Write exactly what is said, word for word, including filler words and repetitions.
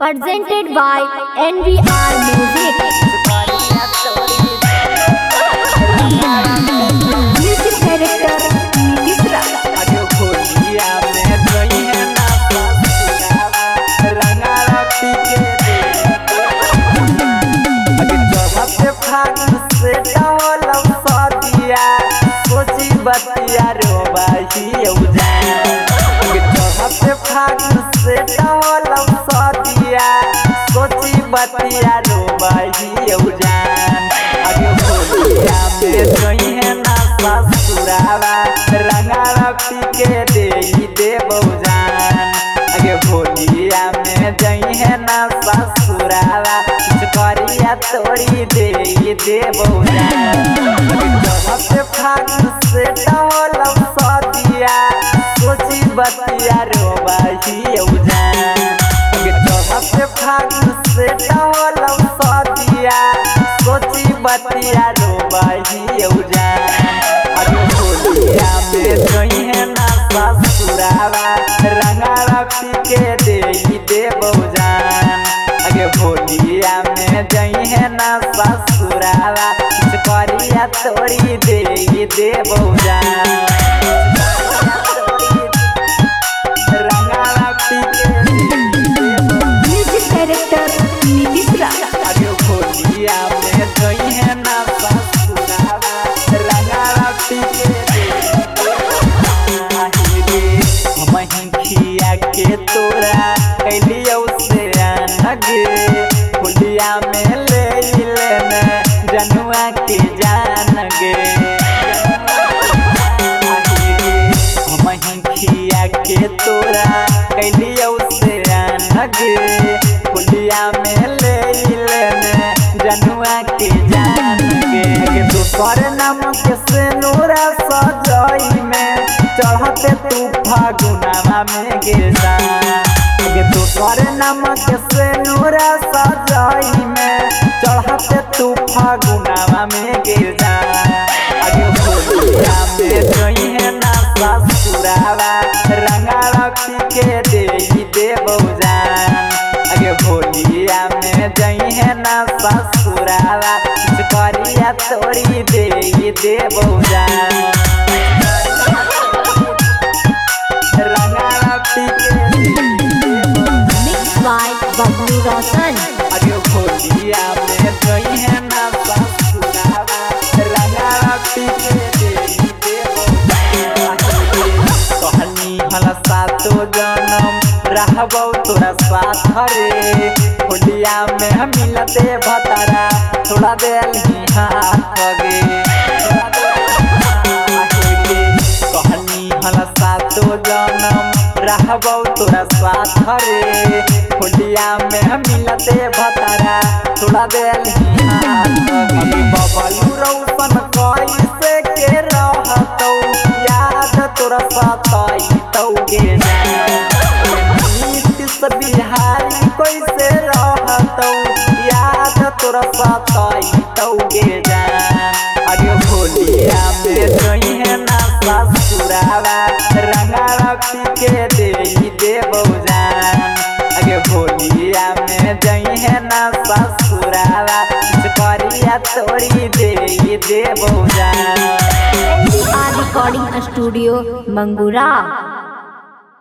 presented by N V R Music. Music director Nisra. बतिया रो बाही से फागुन से टहलम सदिया सोची बतिया रो बाही आगे भोलिया में जइहे ना ससुरावा रंगावा पी के देई देबौ जान आगे भोलिया में जइहे ना ससुरावा करिया तोड़ी देई देबौ जान से फागुन से टहलम सदिया सोची बतिया रो बाही से फागुन से टहलम सदिया सोची बतिया रो बाही आगे भोलिया में जइहे ना ससुरावा रंगावा पी के देई देबौ जान आगे भोलिया में जइहे ना ससुरावा करिया तोड़ी देई देबौ जान रंगावा पी के Music director Nisra. आगे भोलिया में जइहे ना ससुरावा रंगावा पी के महंखिया के तोरा कैलियो से आनगे भोलिया में ले लेने जनुआ के जान गे महंखिया के तोरा कैलियो से आनगे भोलिया में ले लेने जनुआ के जान गे दोसर नाम के से नूरा सजई में चढ़ते तू फागुनावा में गिरता आगे दोसर नाम के से नूरा सजई में चढ़ते तू फागुनावा में गिरता आगे भोलिया में जइहे ना ससुरावा रंगावा पी के देई देबौ जान आगे भोलिया में जइहे ना ससुरावा करिया तोड़ी देई देबौ जान Mixed by Bablu Roshan. आगे भोलिया में जइहे ना ससुरावा रंगावा पी के देई देबौ कहनी भला सातो जनम रहबौ तोरा साथ रे भोलिया में मिलते भतारा थोड़ा देलही हाथ गे कहनी भला सातो जनम रहबौ तोरा साथ रे भोलिया में मिलते भतारा थोड़ा देलही हाथ गे बबलू रौशन कैसे के रहतौ याद तोरा साथ तौ गे नीतीश बिहारी कैसे रहतौ याद तोरा साथ तौ गे आगे भोलिया में जइहे ना ससुरावा रंगावा पी के देई देबौ जान आगे भोलिया में जइहे ना ससुरावा करिया तोड़ी देई देबौ जान N V R Recording Studio, Mangura.